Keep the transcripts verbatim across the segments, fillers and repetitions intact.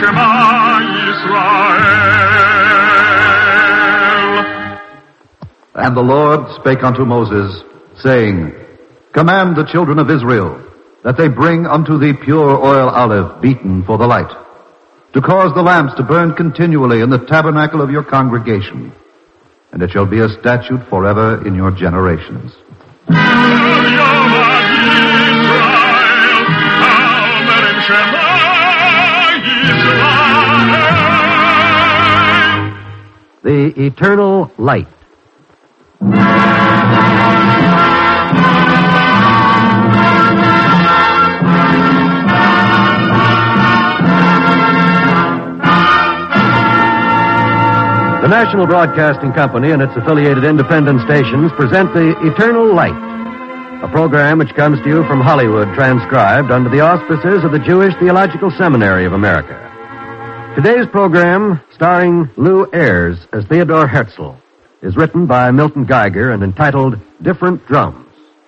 Shema Yisrael. And the Lord spake unto Moses, saying, Command the children of Israel, that they bring unto thee pure oil olive beaten for the light, to cause the lamps to burn continually in the tabernacle of your congregation. And it shall be a statute forever in your generations. The Eternal Light. The National Broadcasting Company and its affiliated independent stations present The Eternal Light, a program which comes to you from Hollywood, transcribed under the auspices of the Jewish Theological Seminary of America. Today's program, starring Lou Ayres as Theodore Herzl, is written by Milton Geiger and entitled Different Drums.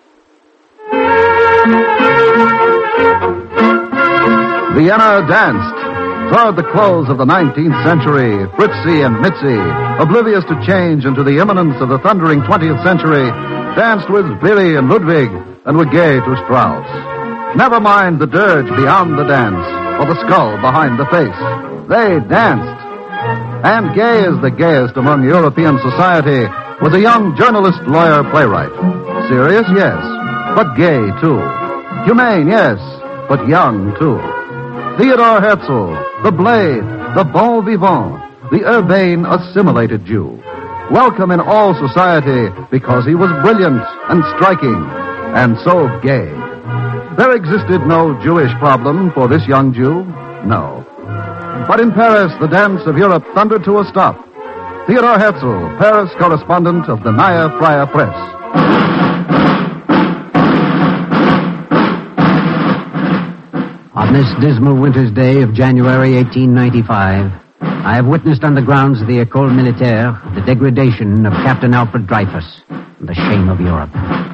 Vienna danced. Toward the close of the nineteenth century, Fritzi and Mitzi, oblivious to change and to the imminence of the thundering twentieth century, danced with Billy and Ludwig and were gay to Strauss. Never mind the dirge beyond the dance or the skull behind the face. They danced. And gay as the gayest among European society was a young journalist, lawyer, playwright. Serious, yes, but gay, too. Humane, yes, but young, too. Theodore Herzl, the blade, the bon vivant, the urbane, assimilated Jew. Welcome in all society because he was brilliant and striking and so gay. There existed no Jewish problem for this young Jew, no. But in Paris, the dance of Europe thundered to a stop. Theodore Herzl, Paris correspondent of the Neue Freie Presse. On this dismal winter's day of January eighteen ninety-five, I have witnessed on the grounds of the École Militaire the degradation of Captain Alfred Dreyfus and the shame of Europe.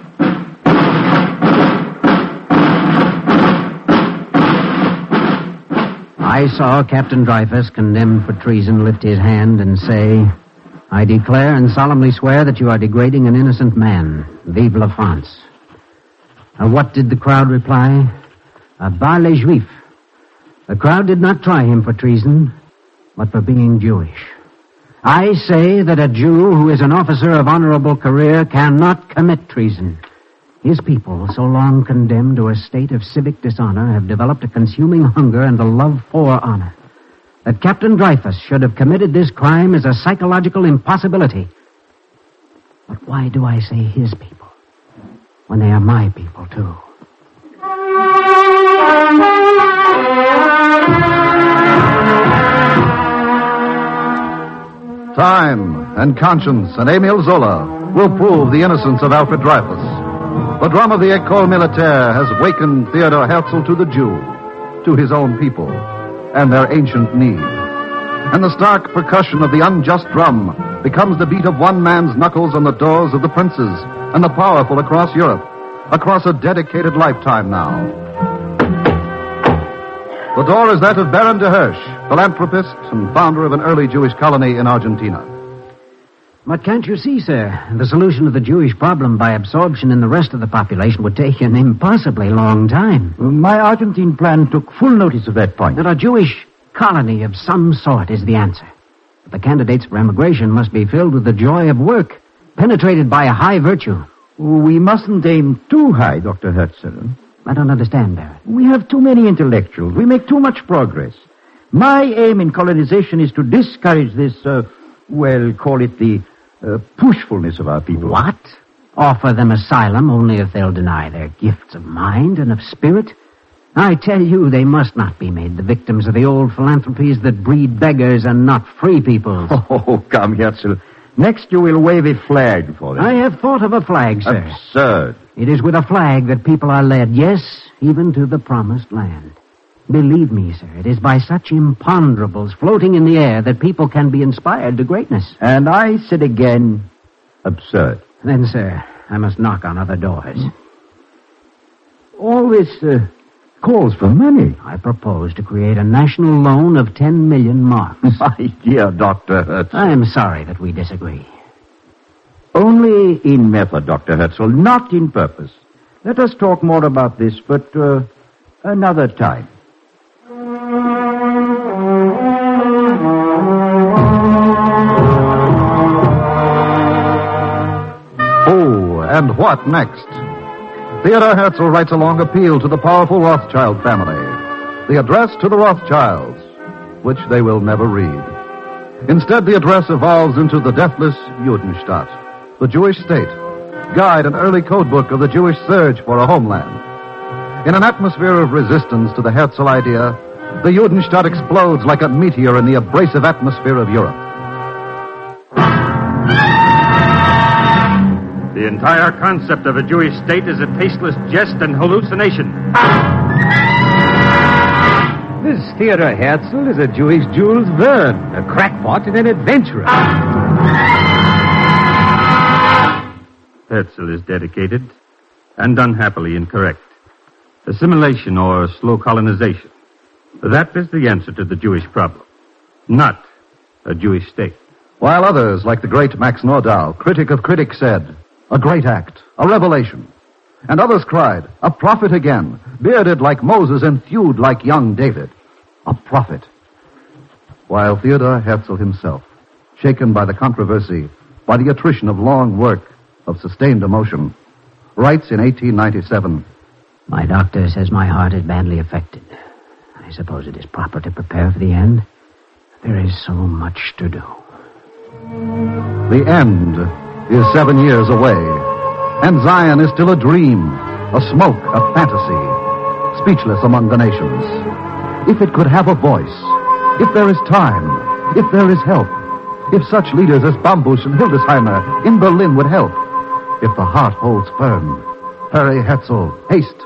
I saw Captain Dreyfus, condemned for treason, lift his hand and say, I declare and solemnly swear that you are degrading an innocent man. Vive la France. And what did the crowd reply? À bas les Juifs. The crowd did not try him for treason, but for being Jewish. I say that a Jew who is an officer of honorable career cannot commit treason. His people, so long condemned to a state of civic dishonor, have developed a consuming hunger and a love for honor. That Captain Dreyfus should have committed this crime is a psychological impossibility. But why do I say his people, when they are my people, too? Time and conscience and Emile Zola will prove the innocence of Alfred Dreyfus. The drum of the École Militaire has wakened Theodore Herzl to the Jew, to his own people, and their ancient need. And the stark percussion of the unjust drum becomes the beat of one man's knuckles on the doors of the princes and the powerful across Europe, across a dedicated lifetime now. The door is that of Baron de Hirsch, philanthropist and founder of an early Jewish colony in Argentina. But can't you see, sir, the solution of the Jewish problem by absorption in the rest of the population would take an impossibly long time. My Argentine plan took full notice of that point. That a Jewish colony of some sort is the answer. But the candidates for emigration must be filled with the joy of work, penetrated by a high virtue. We mustn't aim too high, Doctor Herzl. I don't understand, Baron. We have too many intellectuals. We make too much progress. My aim in colonization is to discourage this, uh, well, call it the uh, pushfulness of our people. What? Offer them asylum only if they'll deny their gifts of mind and of spirit? I tell you, they must not be made the victims of the old philanthropies that breed beggars and not free people. Oh, come, Herzl. Next you will wave a flag for them. I have thought of a flag, sir. Absurd. It is with a flag that people are led, yes, even to the promised land. Believe me, sir, it is by such imponderables floating in the air that people can be inspired to greatness. And I said again, absurd. Then, sir, I must knock on other doors. All this uh, calls for money. I propose to create a national loan of ten million marks. My dear Doctor Hertz. I am sorry that we disagree. Only in method, Doctor Hertzel, not in purpose. Let us talk more about this, but uh, another time. Oh, and what next? Theodor Herzl writes a long appeal to the powerful Rothschild family. The address to the Rothschilds, which they will never read. Instead, the address evolves into the deathless Judenstaat, the Jewish state, guide and early codebook of the Jewish surge for a homeland. In an atmosphere of resistance to the Herzl idea, the Judenstaat explodes like a meteor in the abrasive atmosphere of Europe. The entire concept of a Jewish state is a tasteless jest and hallucination. This Theodor Herzl is a Jewish Jules Verne, a crackpot and an adventurer. Herzl is dedicated and unhappily incorrect. Assimilation or slow colonization. That is the answer to the Jewish problem, not a Jewish state. While others, like the great Max Nordau, critic of critics, said, a great act, a revelation. And others cried, a prophet again, bearded like Moses and thewed like young David. A prophet. While Theodor Herzl himself, shaken by the controversy, by the attrition of long work, of sustained emotion, writes in eighteen ninety-seven, My doctor says my heart is badly affected. I suppose it is proper to prepare for the end. There is so much to do. The end is seven years away, and Zion is still a dream, a smoke, a fantasy, speechless among the nations. If it could have a voice, if there is time, if there is help, if such leaders as Bambusch and Hildesheimer in Berlin would help, if the heart holds firm, hurry, Herzl, haste.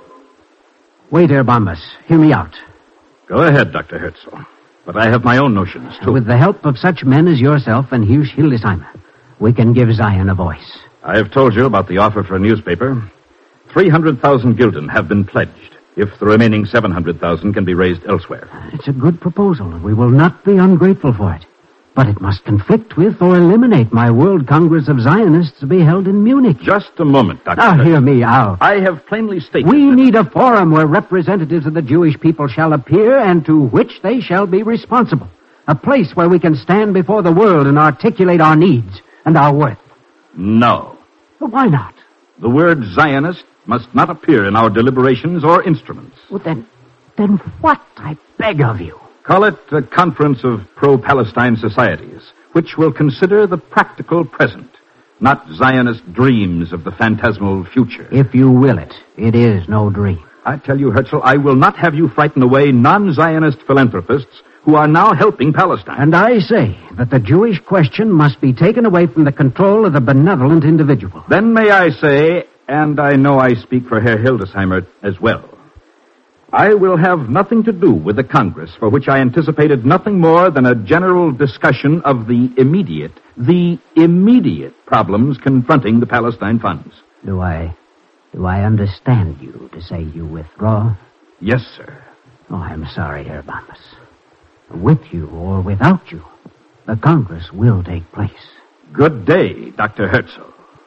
Wait, Herr Bombas. Hear me out. Go ahead, Doctor Herzl. But I have my own notions, too. With the help of such men as yourself and Hirsch Hildesheimer, we can give Zion a voice. I have told you about the offer for a newspaper. three hundred thousand gulden have been pledged, if the remaining seven hundred thousand can be raised elsewhere. It's a good proposal, and we will not be ungrateful for it. But it must conflict with or eliminate my World Congress of Zionists to be held in Munich. Just a moment, Doctor Now, Herzl. hear me out. I have plainly stated We that... need a forum where representatives of the Jewish people shall appear and to which they shall be responsible. A place where we can stand before the world and articulate our needs and our worth. No. But why not? The word Zionist must not appear in our deliberations or instruments. Well, then, then what, I beg of you? Call it a conference of pro-Palestine societies, which will consider the practical present, not Zionist dreams of the phantasmal future. If you will it, it is no dream. I tell you, Herzl, I will not have you frighten away non-Zionist philanthropists who are now helping Palestine. And I say that the Jewish question must be taken away from the control of the benevolent individual. Then may I say, and I know I speak for Herr Hildesheimer as well, I will have nothing to do with the Congress, for which I anticipated nothing more than a general discussion of the immediate, the immediate problems confronting the Palestine funds. Do I, do I understand you to say you withdraw? Yes, sir. Oh, I'm sorry, Herr Bombas. With you or without you, the Congress will take place. Good day, Doctor Herzl.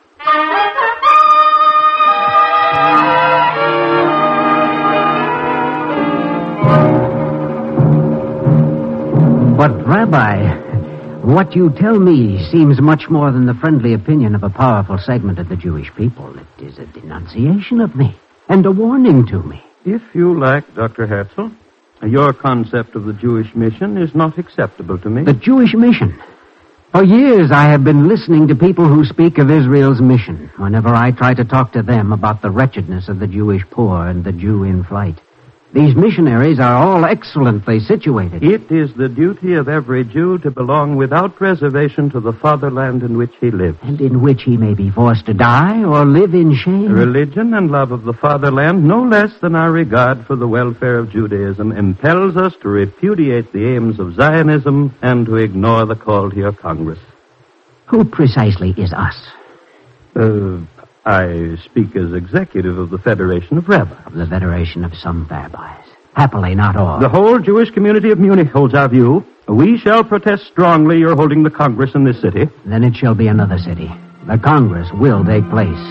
But, Rabbi, what you tell me seems much more than the friendly opinion of a powerful segment of the Jewish people. It is a denunciation of me and a warning to me. If you like, Doctor Herzl, your concept of the Jewish mission is not acceptable to me. The Jewish mission? For years I have been listening to people who speak of Israel's mission whenever I try to talk to them about the wretchedness of the Jewish poor and the Jew in flight. These missionaries are all excellently situated. It is the duty of every Jew to belong without reservation to the fatherland in which he lives. And in which he may be forced to die or live in shame. Religion and love of the fatherland, no less than our regard for the welfare of Judaism, impels us to repudiate the aims of Zionism and to ignore the call to your Congress. Who precisely is us? Uh, I speak as executive of the Federation of Rabbis. Of the Federation of some rabbis. Happily, not all. The whole Jewish community of Munich holds our view. We shall protest strongly your holding the Congress in this city. Then it shall be another city. The Congress will take place.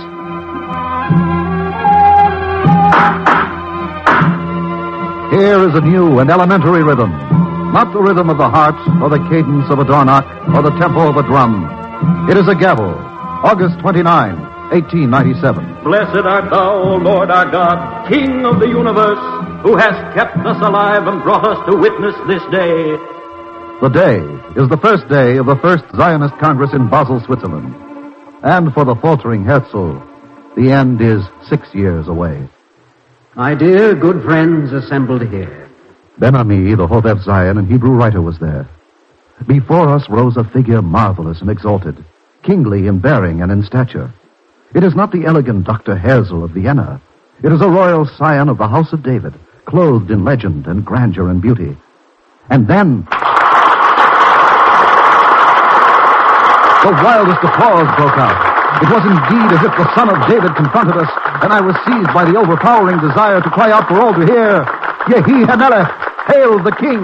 Here is a new and elementary rhythm. Not the rhythm of the heart, or the cadence of a dornock, or the tempo of a drum. It is a gavel. August twenty-ninth, eighteen ninety-seven. Blessed art thou, O Lord our God, King of the universe, who hast kept us alive and brought us to witness this day. The day is the first day of the first Zionist Congress in Basel, Switzerland. And for the faltering Herzl, the end is six years away. My dear, good friends assembled here. Ben Ami, the Hovef Zion and Hebrew writer, was there. Before us rose a figure marvelous and exalted, kingly in bearing and in stature. It is not the elegant Doctor Herzl of Vienna. It is a royal scion of the House of David, clothed in legend and grandeur and beauty. And then the wildest applause broke out. It was indeed as if the son of David confronted us, and I was seized by the overpowering desire to cry out for all to hear, Yehi HaMelech, hail the king!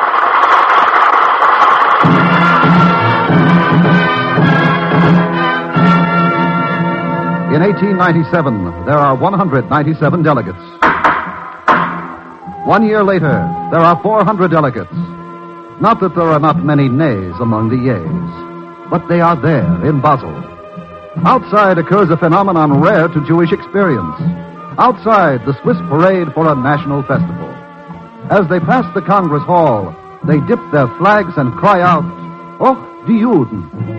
In eighteen ninety-seven, there are one hundred ninety-seven delegates. One year later, there are four hundred delegates. Not that there are not many nays among the yeas, but they are there in Basel. Outside occurs a phenomenon rare to Jewish experience. Outside, the Swiss parade for a national festival. As they pass the Congress Hall, they dip their flags and cry out, Och, die Juden!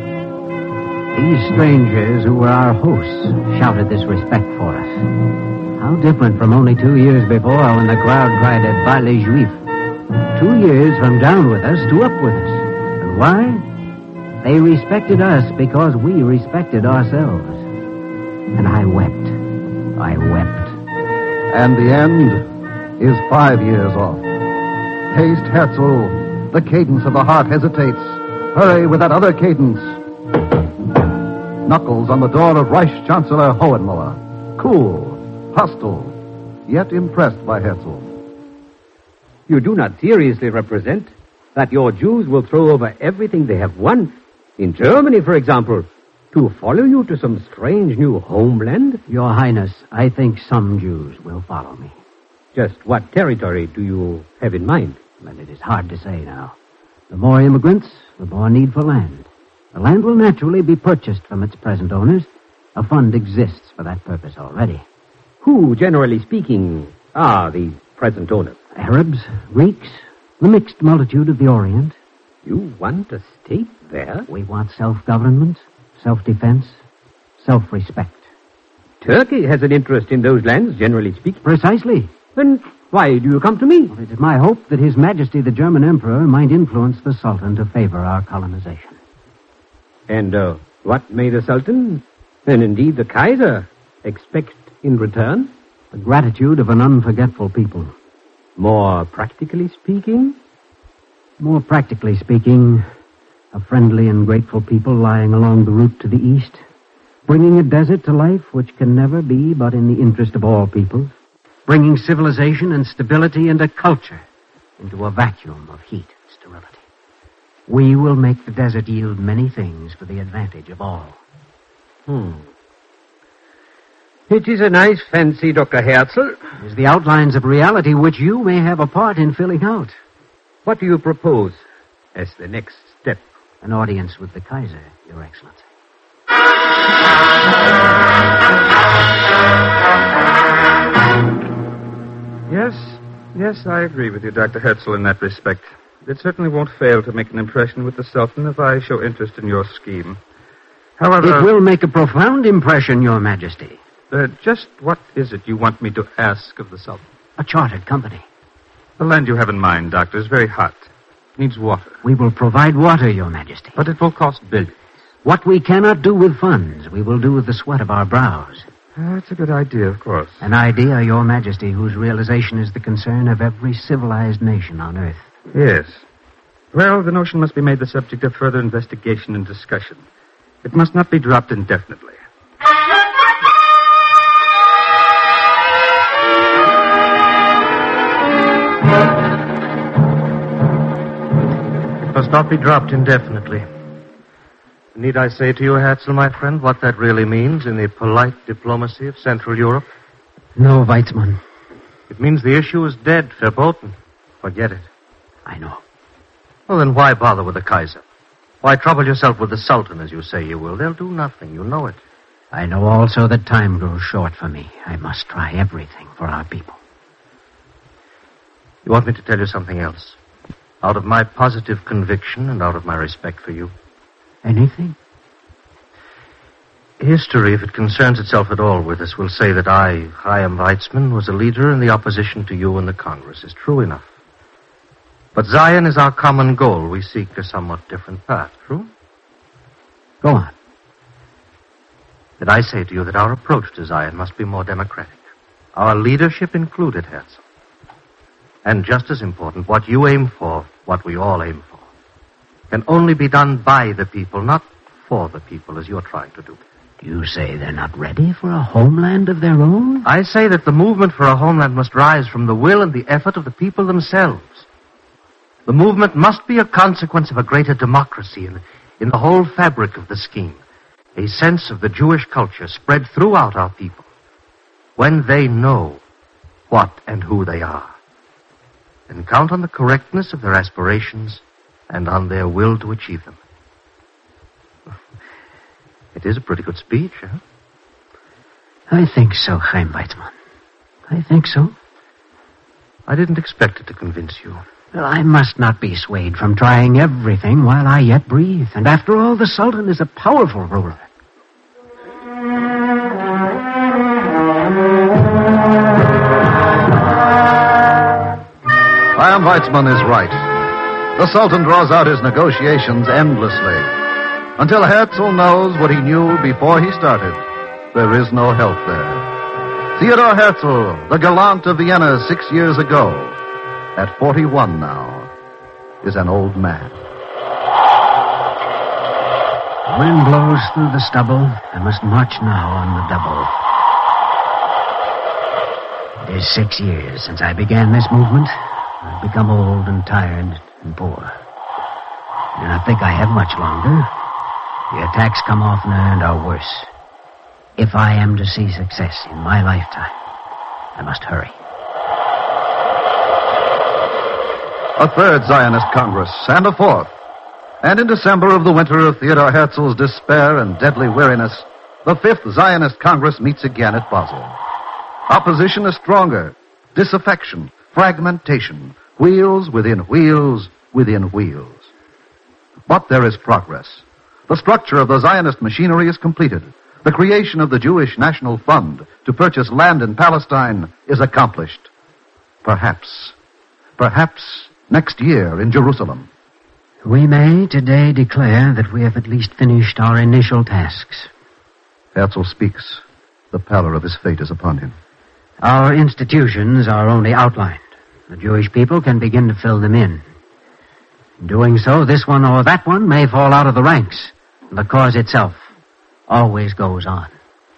These strangers who were our hosts shouted this respect for us. How different from only two years before when the crowd cried at Bas les Juifs. Two years from down with us to up with us. And why? They respected us because we respected ourselves. And I wept. I wept. And the end is five years off. Haste, Herzl. The cadence of the heart hesitates. Hurry with that other cadence. Knuckles on the door of Reich Chancellor Hohenlohe. Cool, hostile, yet impressed by Herzl. You do not seriously represent that your Jews will throw over everything they have won, in Germany, for example, to follow you to some strange new homeland? Your Highness, I think some Jews will follow me. Just what territory do you have in mind? Well, it is hard to say now. The more immigrants, the more need for land. The land will naturally be purchased from its present owners. A fund exists for that purpose already. Who, generally speaking, are the present owners? Arabs, Greeks, the mixed multitude of the Orient. You want a state there? We want self-government, self-defense, self-respect. Turkey has an interest in those lands, generally speaking. Precisely. Then why do you come to me? Well, it is my hope that His Majesty the German Emperor might influence the Sultan to favor our colonization. And uh, what may the Sultan, and indeed the Kaiser, expect in return? The gratitude of an unforgetful people. More practically speaking? More practically speaking, a friendly and grateful people lying along the route to the east, bringing a desert to life which can never be but in the interest of all peoples, bringing civilization and stability and a culture into a vacuum of heat and sterility. We will make the desert yield many things for the advantage of all. Hmm. It is a nice fancy, Doctor Herzl. It is the outlines of reality which you may have a part in filling out. What do you propose as the next step? An audience with the Kaiser, Your Excellency. Yes, yes, I agree with you, Doctor Herzl, in that respect. It certainly won't fail to make an impression with the Sultan if I show interest in your scheme. However... It will make a profound impression, Your Majesty. Uh, just what is it you want me to ask of the Sultan? A chartered company. The land you have in mind, Doctor, is very hot. Needs water. We will provide water, Your Majesty. But it will cost billions. What we cannot do with funds, we will do with the sweat of our brows. That's a good idea, of course. An idea, Your Majesty, whose realization is the concern of every civilized nation on Earth. Yes. Well, the notion must be made the subject of further investigation and discussion. It must not be dropped indefinitely. not be dropped indefinitely. Need I say to you, Herzl, my friend, what that really means in the polite diplomacy of Central Europe? No, Weizmann. It means the issue is dead, verboten. Forget it. I know. Well, then why bother with the Kaiser? Why trouble yourself with the Sultan, as you say you will? They'll do nothing. You know it. I know also that time grows short for me. I must try everything for our people. You want me to tell you something else? Out of my positive conviction and out of my respect for you. Anything? History, if it concerns itself at all with us, will say that I, Chaim Weizmann, was a leader in the opposition to you and the Congress. It's true enough. But Zion is our common goal. We seek a somewhat different path. True? Go on. Did I say to you that our approach to Zion must be more democratic? Our leadership included, Herzl. And just as important, what you aim for, what we all aim for, can only be done by the people, not for the people, as you're trying to do. You say they're not ready for a homeland of their own? I say that the movement for a homeland must rise from the will and the effort of the people themselves. The movement must be a consequence of a greater democracy in, in the whole fabric of the scheme, a sense of the Jewish culture spread throughout our people, when they know what and who they are, and count on the correctness of their aspirations and on their will to achieve them. It is a pretty good speech, huh? I think so, Chaim Weizmann. I think so. I didn't expect it to convince you. Well, I must not be swayed from trying everything while I yet breathe. And after all, the Sultan is a powerful ruler. Chaim Weizmann is right. The Sultan draws out his negotiations endlessly. Until Herzl knows what he knew before he started, there is no help there. Theodor Herzl, the gallant of Vienna six years ago, at forty-one now, is an old man. The wind blows through the stubble. I must march now on the double. It is six years since I began this movement. I've become old and tired and poor. I do not think I have much longer. The attacks come oftener and are worse. If I am to see success in my lifetime, I must hurry. A third Zionist Congress, and a fourth. And in December of the winter of Theodor Herzl's despair and deadly weariness, the fifth Zionist Congress meets again at Basel. Opposition is stronger. Disaffection, fragmentation, wheels within wheels within wheels. But there is progress. The structure of the Zionist machinery is completed. The creation of the Jewish National Fund to purchase land in Palestine is accomplished. Perhaps, perhaps next year in Jerusalem. We may today declare that we have at least finished our initial tasks. Herzl speaks. The pallor of his fate is upon him. Our institutions are only outlined. The Jewish people can begin to fill them in. In doing so, this one or that one may fall out of the ranks. The cause itself always goes on.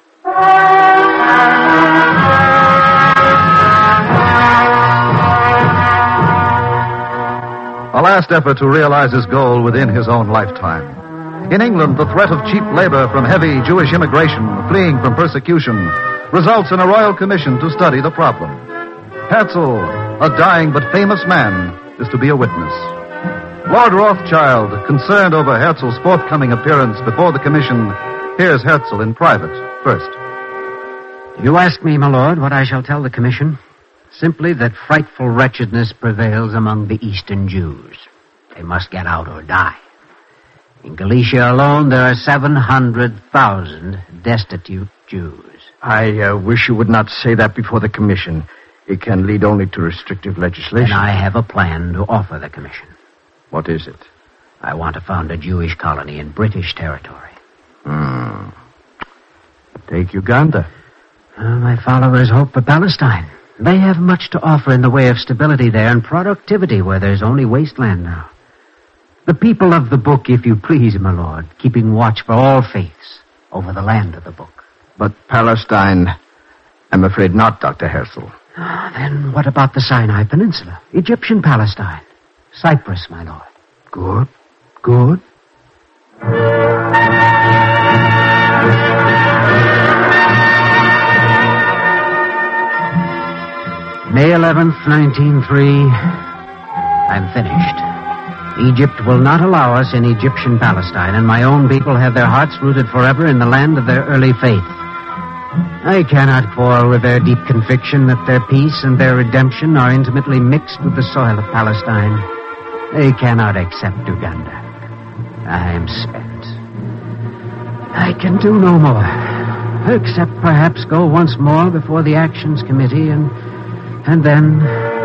A last effort to realize his goal within his own lifetime. In England, the threat of cheap labor from heavy Jewish immigration fleeing from persecution results in a royal commission to study the problem. Herzl, a dying but famous man, is to be a witness. Lord Rothschild, concerned over Herzl's forthcoming appearance before the commission, hears Herzl in private first. You ask me, my lord, what I shall tell the commission? Simply that frightful wretchedness prevails among the Eastern Jews. They must get out or die. In Galicia alone, there are seven hundred thousand destitute Jews. I uh, wish you would not say that before the commission. It can lead only to restrictive legislation. And I have a plan to offer the commission. What is it? I want to found a Jewish colony in British territory. Hmm. Take Uganda. Uh, my followers hope for Palestine. They have much to offer in the way of stability there and productivity where there's only wasteland now. The people of the book, if you please, my lord, keeping watch for all faiths over the land of the book. But Palestine, I'm afraid not, Doctor Herzl. Ah, then what about the Sinai Peninsula? Egyptian Palestine. Cyprus, my lord. Good. Good? May eleventh, nineteen oh three. I'm finished. Egypt will not allow us in Egyptian Palestine, and my own people have their hearts rooted forever in the land of their early faith. I cannot quarrel with their deep conviction that their peace and their redemption are intimately mixed with the soil of Palestine. They cannot accept Uganda. I am spent. I can do no more, except perhaps go once more before the Actions Committee and... and then...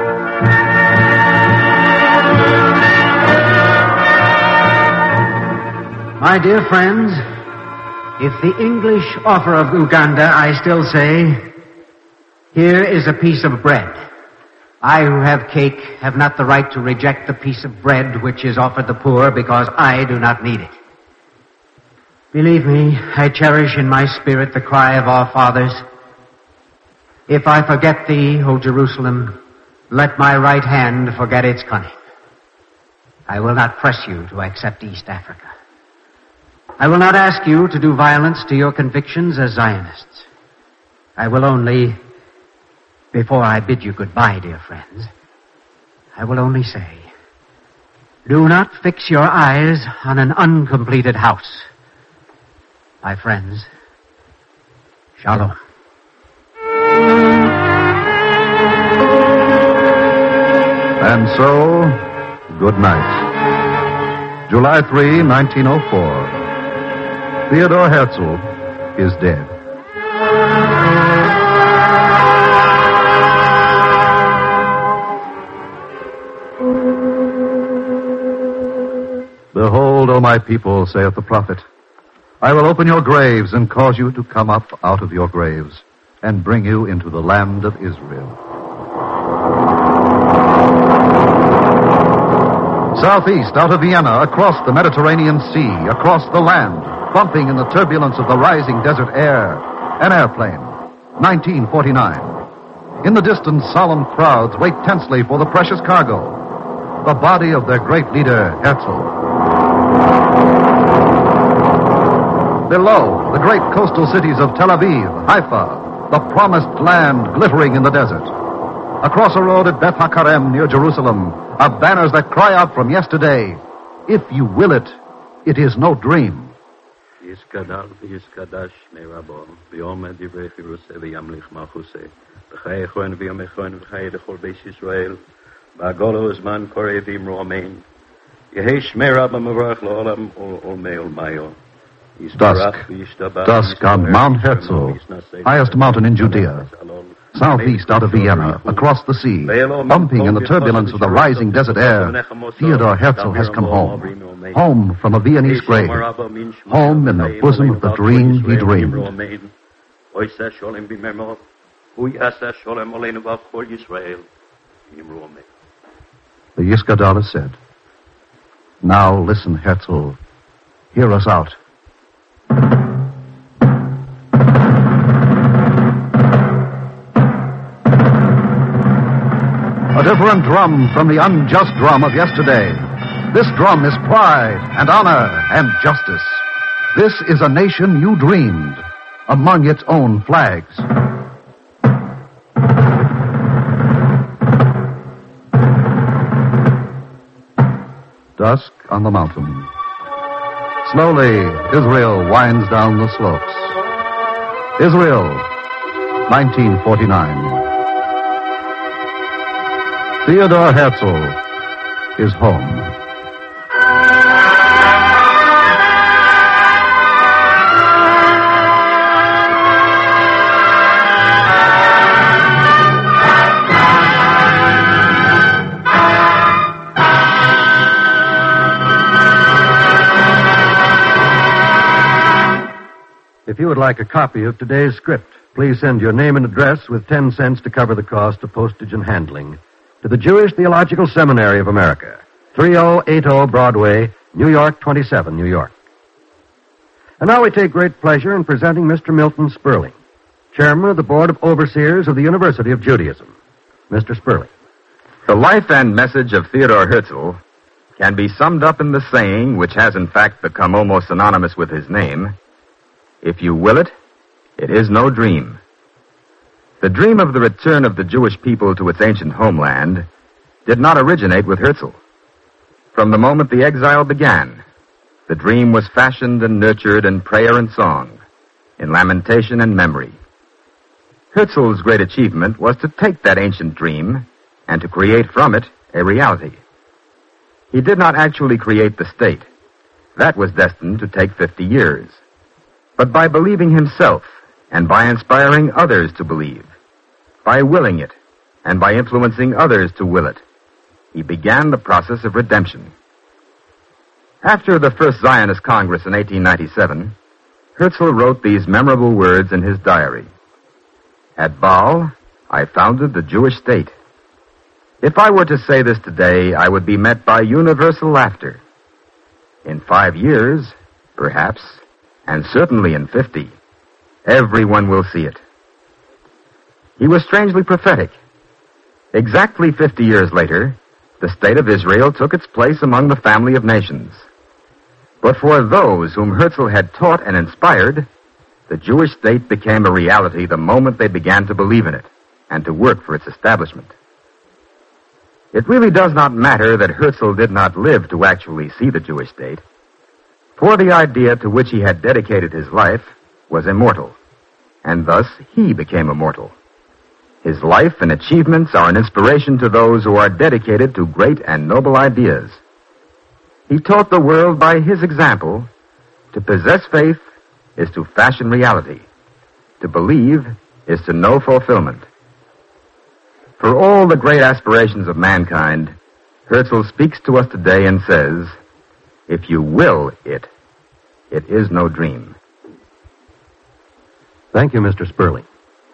My dear friends, if the English offer of Uganda, I still say, here is a piece of bread. I who have cake have not the right to reject the piece of bread which is offered the poor because I do not need it. Believe me, I cherish in my spirit the cry of our fathers. If I forget thee, O Jerusalem, let my right hand forget its cunning. I will not press you to accept East Africa. I will not ask you to do violence to your convictions as Zionists. I will only, before I bid you goodbye, dear friends, I will only say, do not fix your eyes on an uncompleted house. My friends, Shalom. And so, good night. July third, nineteen oh four. Theodor Herzl is dead. Behold, O my people, saith the prophet, I will open your graves and cause you to come up out of your graves and bring you into the land of Israel. Southeast, out of Vienna, across the Mediterranean Sea, across the land, bumping in the turbulence of the rising desert air, an airplane, nineteen forty-nine. In the distance, solemn crowds wait tensely for the precious cargo, the body of their great leader, Herzl. Below, the great coastal cities of Tel Aviv, Haifa, the promised land glittering in the desert. Across a road at Beth HaKarem near Jerusalem are banners that cry out from yesterday, if you will it, it is no dream. יסקדל ויסקדש מרבו, ויאמר דברי חירוסי וימליך מלכוסי, וחיי כהן ויומי כהן וחיי לכל בית ישראל, והגולו הזמן קורא ואמרו אמן. יהי שמי רבא מברך לעולם עולמי עולמיו. Dusk, dusk on Mount Herzl, highest mountain in Judea. Southeast out of Vienna, across the sea, bumping in the turbulence of the rising desert air, Theodor Herzl has come home. Home from a Viennese grave. Home in the bosom of the dream he dreamed. The Yiskadal said, now listen, Herzl. Hear us out. A different drum from the unjust drum of yesterday. This drum is pride and honor and justice. This is a nation you dreamed, among its own flags. Dusk on the mountain. Slowly, Israel winds down the slopes. Israel, nineteen forty-nine. Theodor Herzl is home. If you would like a copy of today's script, please send your name and address with ten cents to cover the cost of postage and handling to the Jewish Theological Seminary of America, thirty eighty Broadway, New York, twenty-seven, New York. And now we take great pleasure in presenting Mister Milton Sperling, Chairman of the Board of Overseers of the University of Judaism. Mister Sperling. The life and message of Theodor Herzl can be summed up in the saying, which has in fact become almost synonymous with his name, if you will it, it is no dream. The dream of the return of the Jewish people to its ancient homeland did not originate with Herzl. From the moment the exile began, the dream was fashioned and nurtured in prayer and song, in lamentation and memory. Herzl's great achievement was to take that ancient dream and to create from it a reality. He did not actually create the state. That was destined to take fifty years. But by believing himself and by inspiring others to believe, by willing it and by influencing others to will it, he began the process of redemption. After the First Zionist Congress in eighteen ninety-seven, Herzl wrote these memorable words in his diary. At Baal, I founded the Jewish state. If I were to say this today, I would be met by universal laughter. In five years, perhaps, and certainly in fifty, everyone will see it. He was strangely prophetic. Exactly fifty years later, the state of Israel took its place among the family of nations. But for those whom Herzl had taught and inspired, the Jewish state became a reality the moment they began to believe in it and to work for its establishment. It really does not matter that Herzl did not live to actually see the Jewish state, for the idea to which he had dedicated his life was immortal, and thus he became immortal. His life and achievements are an inspiration to those who are dedicated to great and noble ideas. He taught the world by his example. To possess faith is to fashion reality. To believe is to know fulfillment. For all the great aspirations of mankind, Herzl speaks to us today and says, if you will it, it is no dream. Thank you, Mister Sperling.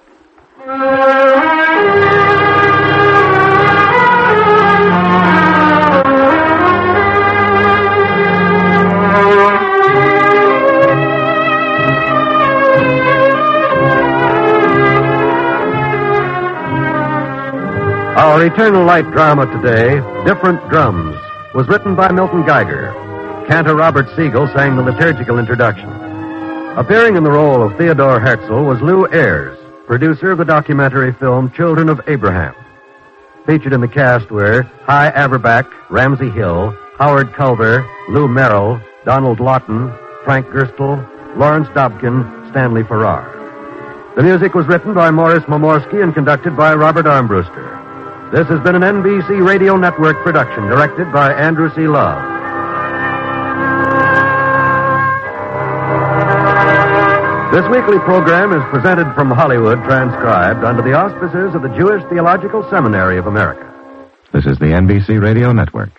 Our Eternal Light drama today, Different Drums, was written by Milton Geiger. Cantor Robert Siegel sang the liturgical introduction. Appearing in the role of Theodore Herzl was Lou Ayres, producer of the documentary film Children of Abraham. Featured in the cast were Hy Averback, Ramsey Hill, Howard Culver, Lou Merrill, Donald Lawton, Frank Gerstle, Lawrence Dobkin, Stanley Farrar. The music was written by Morris Momorsky and conducted by Robert Armbruster. This has been an N B C Radio Network production, directed by Andrew C. Love. This weekly program is presented from Hollywood, transcribed under the auspices of the Jewish Theological Seminary of America. This is the N B C Radio Network.